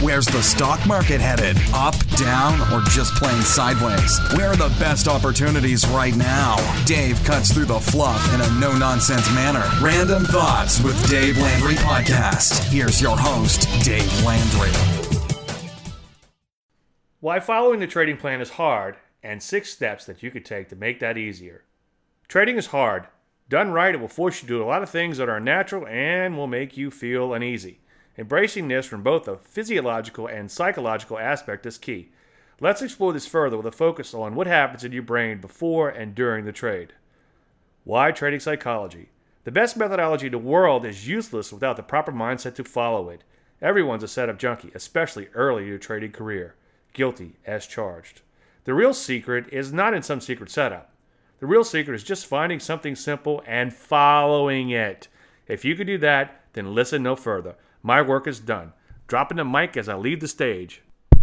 Where's the stock market headed? Up, down, or just plain sideways? Where are the best opportunities right now? Dave cuts through the fluff in a no-nonsense manner. Random Thoughts with Dave Landry podcast. Here's your host, Dave Landry. Why following the trading plan is hard, and 6 steps that you could take to make that easier. Trading is hard. Done right, it will force you to do a lot of things that are unnatural and will make you feel uneasy. Embracing this from both a physiological and psychological aspect is key. Let's explore this further with a focus on what happens in your brain before and during the trade. Why trading psychology? The best methodology in the world is useless without the proper mindset to follow it. Everyone's a setup junkie, especially early in your trading career. Guilty as charged. The real secret is not in some secret setup. The real secret is just finding something simple and following it. If you can do that, then listen no further. My work is done. Dropping the mic as I leave the stage.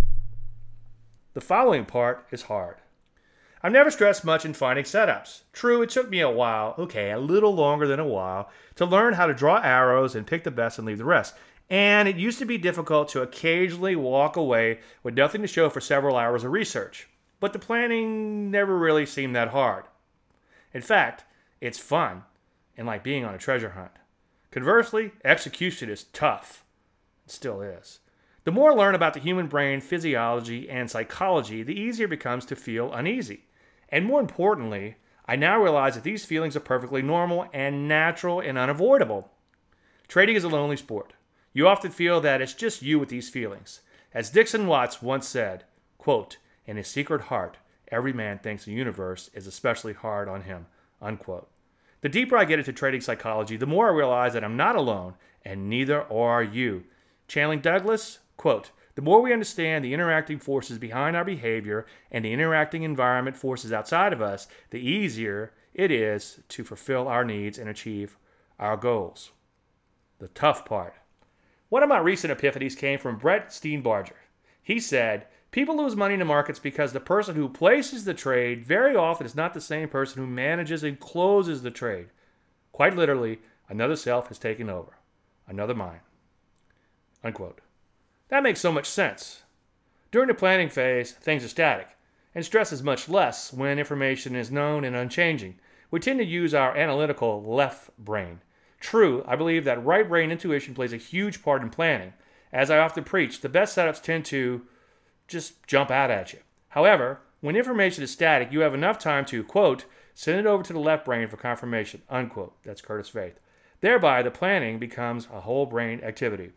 The following part is hard. I've never stressed much in finding setups. True, it took me a while, a little longer than a while, to learn how to draw arrows and pick the best and leave the rest. And it used to be difficult to occasionally walk away with nothing to show for several hours of research. But the planning never really seemed that hard. In fact, it's fun and like being on a treasure hunt. Conversely, execution is tough. It still is. The more I learn about the human brain, physiology, and psychology, the easier it becomes to feel uneasy. And more importantly, I now realize that these feelings are perfectly normal and natural and unavoidable. Trading is a lonely sport. You often feel that it's just you with these feelings. As Dixon Watts once said, quote, "In his secret heart, every man thinks the universe is especially hard on him," unquote. The deeper I get into trading psychology, the more I realize that I'm not alone, and neither are you. Channing Douglas, quote, "The more we understand the interacting forces behind our behavior and the interacting environment forces outside of us, the easier it is to fulfill our needs and achieve our goals." The tough part. One of my recent epiphanies came from Brett Steenbarger. He said, "People lose money in the markets because the person who places the trade very often is not the same person who manages and closes the trade. Quite literally, another self has taken over. Another mind." Unquote. That makes so much sense. During the planning phase, things are static, and stress is much less when information is known and unchanging. We tend to use our analytical left brain. True, I believe that right brain intuition plays a huge part in planning. As I often preach, the best setups tend to just jump out at you. However, when information is static, you have enough time to, quote, "send it over to the left brain for confirmation," unquote. That's Curtis Faith. Thereby, the planning becomes a whole brain activity.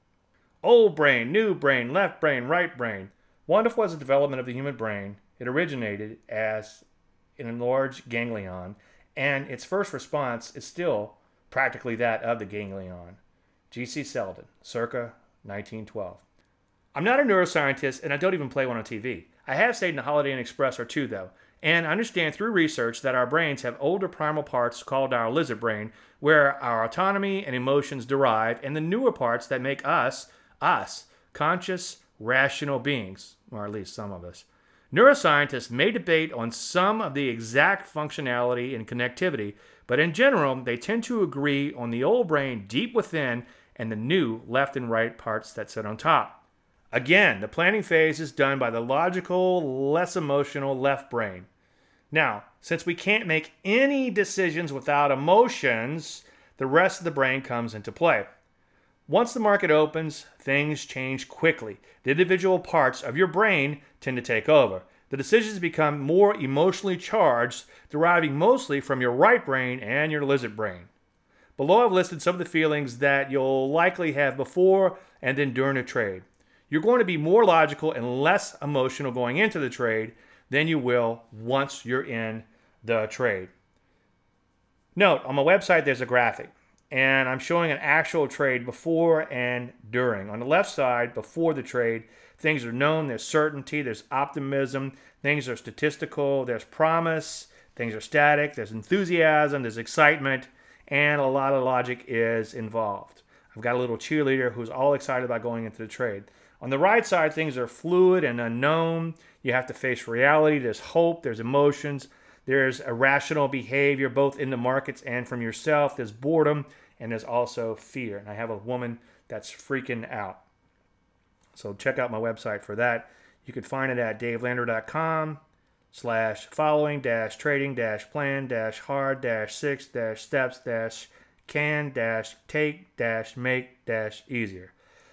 Old brain, new brain, left brain, right brain. Wonderful as the development of the human brain, it originated as an enlarged ganglion, and its first response is still practically that of the ganglion. G.C. Selden, circa 1912. I'm not a neuroscientist, and I don't even play one on TV. I have stayed in a Holiday Inn Express or two, though, and I understand through research that our brains have older primal parts called our lizard brain, where our autonomy and emotions derive, and the newer parts that make us, conscious, rational beings, or at least some of us. Neuroscientists may debate on some of the exact functionality and connectivity, but in general, they tend to agree on the old brain deep within and the new left and right parts that sit on top. Again, the planning phase is done by the logical, less emotional left brain. Now, since we can't make any decisions without emotions, the rest of the brain comes into play. Once the market opens, things change quickly. The individual parts of your brain tend to take over. The decisions become more emotionally charged, deriving mostly from your right brain and your lizard brain. Below I've listed some of the feelings that you'll likely have before and then during a trade. You're going to be more logical and less emotional going into the trade than you will once you're in the trade. Note, on my website there's a graphic, and I'm showing an actual trade before and during. On the left side, before the trade, things are known, there's certainty, there's optimism, things are statistical, there's promise, things are static, there's enthusiasm, there's excitement, and a lot of logic is involved. I've got a little cheerleader who's all excited about going into the trade. On the right side, things are fluid and unknown. You have to face reality. There's hope, there's emotions, there's irrational behavior, both in the markets and from yourself. There's boredom, and there's also fear. And I have a woman that's freaking out. So check out my website for that. You can find it at davelandry.com/following-trading-plan-hard-6-steps-can-take-make-easier.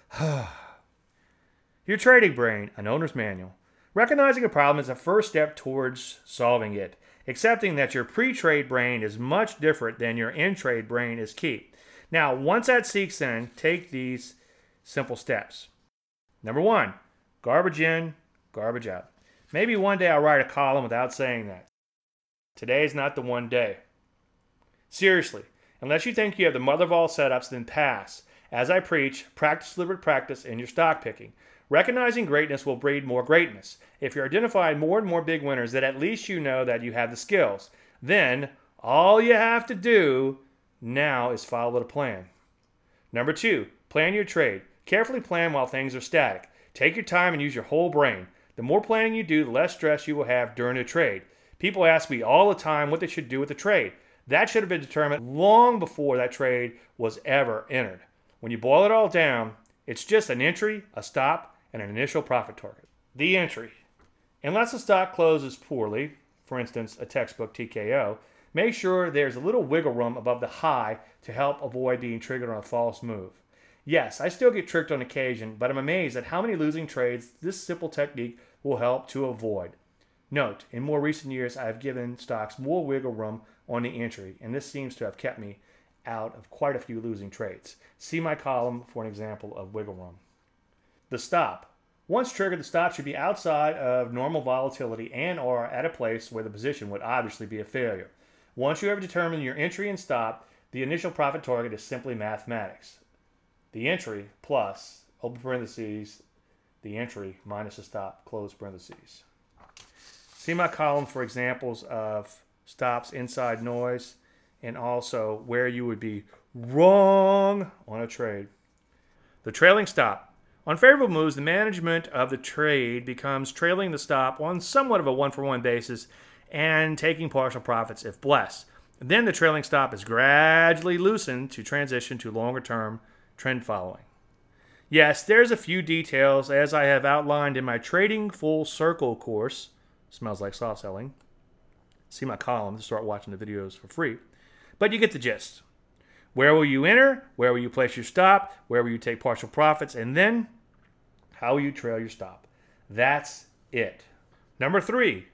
Your trading brain, an owner's manual. Recognizing a problem is a first step towards solving it. Accepting that your pre-trade brain is much different than your in-trade brain is key. Now, once that sinks in, take these simple steps. Number 1, garbage in, garbage out. Maybe one day I'll write a column without saying that. Today is not the one day. Seriously, unless you think you have the mother of all setups, then pass. As I preach, practice deliberate practice in your stock picking. Recognizing greatness will breed more greatness. If you're identifying more and more big winners, then at least you know that you have the skills. Then, all you have to do now is follow the plan. Number 2, plan your trade. Carefully plan while things are static. Take your time and use your whole brain. The more planning you do, the less stress you will have during a trade. People ask me all the time what they should do with the trade. That should have been determined long before that trade was ever entered. When you boil it all down, it's just an entry, a stop, and an initial profit target. The entry. Unless the stock closes poorly, for instance, a textbook TKO, make sure there's a little wiggle room above the high to help avoid being triggered on a false move. Yes, I still get tricked on occasion, but I'm amazed at how many losing trades this simple technique will help to avoid. Note, in more recent years, I have given stocks more wiggle room on the entry, and this seems to have kept me out of quite a few losing trades. See my column for an example of wiggle room. The stop. Once triggered, the stop should be outside of normal volatility and or at a place where the position would obviously be a failure. Once you have determined your entry and stop, the initial profit target is simply mathematics. The entry plus, open parentheses, the entry minus the stop, close parentheses. See my column for examples of stops inside noise and also where you would be wrong on a trade. The trailing stop. On favorable moves, the management of the trade becomes trailing the stop on somewhat of a one-for-one basis and taking partial profits if blessed. Then the trailing stop is gradually loosened to transition to longer-term trend following. Yes, there's a few details as I have outlined in my Trading Full Circle course. Smells like soft selling. See my column to start watching the videos for free. But you get the gist. Where will you enter? Where will you place your stop? Where will you take partial profits? And then, how will you trail your stop? That's it. Number 3,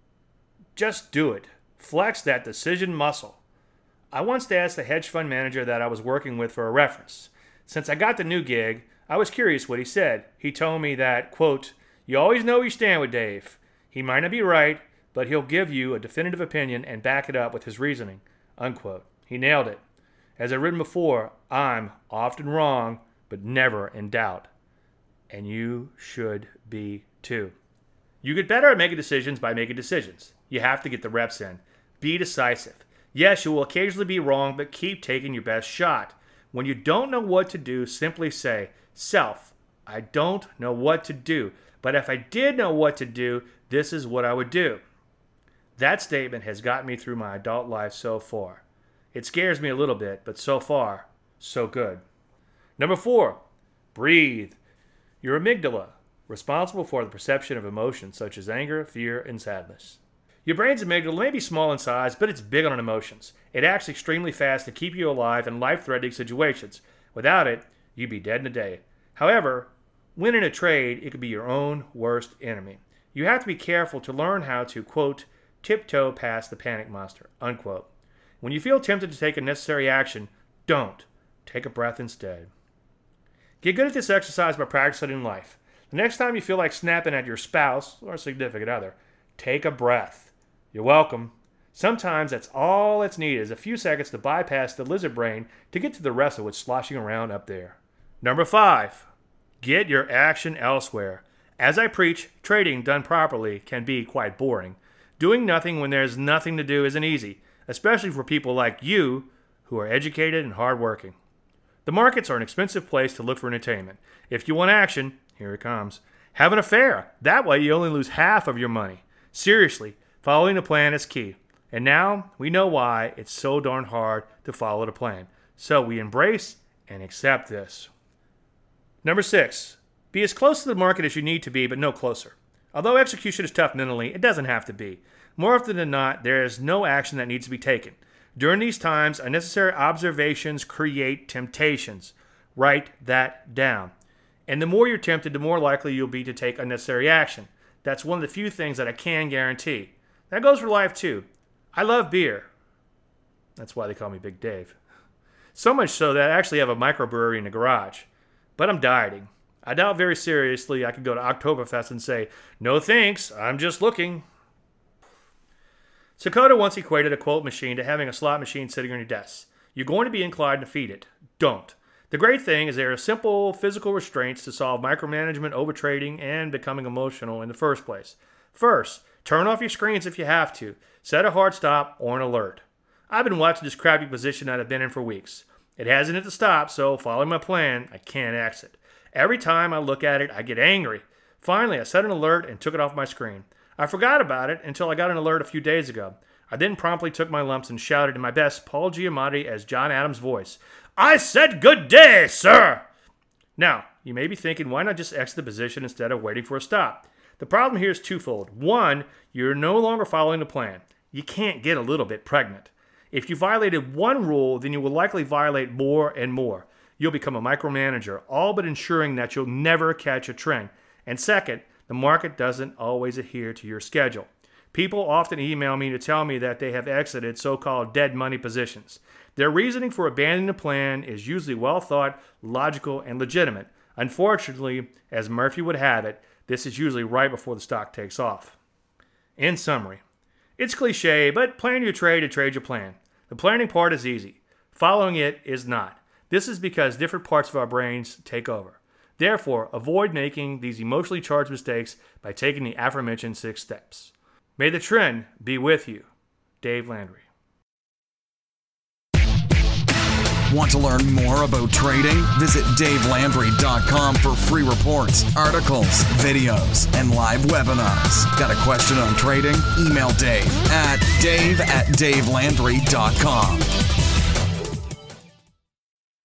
just do it. Flex that decision muscle. I once asked the hedge fund manager that I was working with for a reference. Since I got the new gig, I was curious what he said. He told me that, quote, "You always know where you stand with Dave. He might not be right, but he'll give you a definitive opinion and back it up with his reasoning," unquote. He nailed it. As I've written before, I'm often wrong, but never in doubt. And you should be too. You get better at making decisions by making decisions. You have to get the reps in. Be decisive. Yes, you will occasionally be wrong, but keep taking your best shot. When you don't know what to do, simply say, "Self, I don't know what to do, but if I did know what to do, this is what I would do." That statement has gotten me through my adult life so far. It scares me a little bit, but so far, so good. Number 4, breathe. Your amygdala, responsible for the perception of emotions such as anger, fear, and sadness. Your brain's amygdala may be small in size, but it's big on emotions. It acts extremely fast to keep you alive in life-threatening situations. Without it, you'd be dead in a day. However, when in a trade, it could be your own worst enemy. You have to be careful to learn how to, quote, tiptoe past the panic monster, unquote. When you feel tempted to take a necessary action, don't. Take a breath instead. Get good at this exercise by practicing in life. The next time you feel like snapping at your spouse or significant other, take a breath. You're welcome. Sometimes that's all that's needed is a few seconds to bypass the lizard brain to get to the rest of what's sloshing around up there. Number 5, get your action elsewhere. As I preach, trading done properly can be quite boring. Doing nothing when there's nothing to do isn't easy, especially for people like you who are educated and hardworking. The markets are an expensive place to look for entertainment. If you want action, here it comes. Have an affair. That way you only lose half of your money. Seriously, following the plan is key. And now we know why it's so darn hard to follow the plan. So we embrace and accept this. Number 6, Be as close to the market as you need to be, but no closer. Although execution is tough mentally, it doesn't have to be. More often than not, there is no action that needs to be taken. During these times, unnecessary observations create temptations. Write that down. And the more you're tempted, the more likely you'll be to take unnecessary action. That's one of the few things that I can guarantee. That goes for life too. I love beer. That's why they call me Big Dave. So much so that I actually have a microbrewery in the garage. But I'm dieting. I doubt very seriously I could go to Oktoberfest and say, "No thanks, I'm just looking." Sakota once equated a quote machine to having a slot machine sitting on your desk. You're going to be inclined to feed it. Don't. The great thing is there are simple physical restraints to solve micromanagement, overtrading, and becoming emotional in the first place. First, turn off your screens if you have to. Set a hard stop or an alert. I've been watching this crappy position that I've been in for weeks. It hasn't hit the stop, so following my plan, I can't exit. Every time I look at it, I get angry. Finally, I set an alert and took it off my screen. I forgot about it until I got an alert a few days ago. I then promptly took my lumps and shouted in my best Paul Giamatti as John Adams' voice, "I said good day, sir!" Now, you may be thinking, why not just exit the position instead of waiting for a stop? The problem here is twofold. One, you're no longer following the plan. You can't get a little bit pregnant. If you violated one rule, then you will likely violate more and more. You'll become a micromanager, all but ensuring that you'll never catch a trend. And second, the market doesn't always adhere to your schedule. People often email me to tell me that they have exited so-called dead money positions. Their reasoning for abandoning the plan is usually well thought, logical, and legitimate. Unfortunately, as Murphy would have it, this is usually right before the stock takes off. In summary, it's cliche, but plan your trade and trade your plan. The planning part is easy. Following it is not. This is because different parts of our brains take over. Therefore, avoid making these emotionally charged mistakes by taking the aforementioned 6 steps. May the trend be with you. Dave Landry. Want to learn more about trading? Visit DaveLandry.com for free reports, articles, videos, and live webinars. Got a question on trading? Email Dave at dave@davelandry.com.